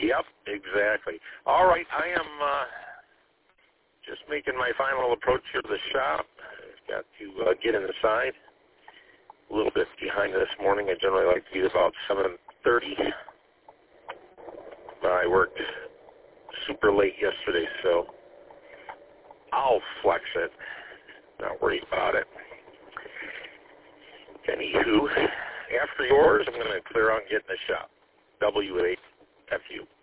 Yep, exactly. All right, I am just making my final approach here to the shop. I've got to get inside. A little bit behind this morning. I generally like to be about 7:30. I worked super late yesterday, so I'll flex it. Not worried about it. Anywho, after yours, I'm going to clear on getting the shop. W8FU.